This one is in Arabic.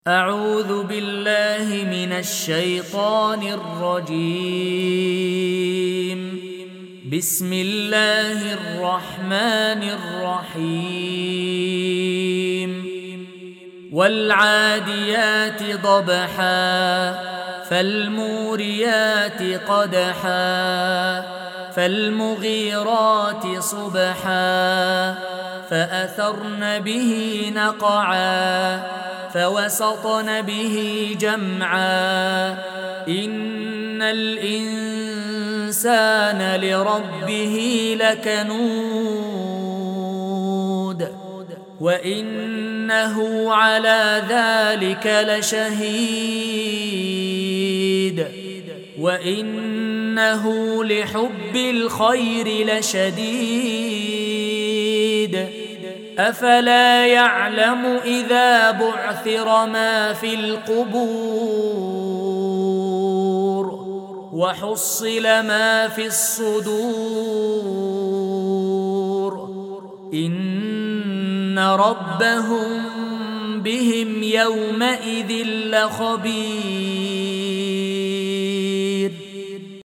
أعوذ بالله من الشيطان الرجيم. بسم الله الرحمن الرحيم. والعاديات ضبحا فالموريات قدحا فالمغيرات صبحا فأثرن به نقعا فوسطن به جمعا إن الإنسان لربه لكنود وإنه على ذلك لشهيد وإنه لحب الخير لشديد أفلا يعلم إذا بعثر ما في القبور وحصل ما في الصدور إن ربهم بهم يومئذ لخبير.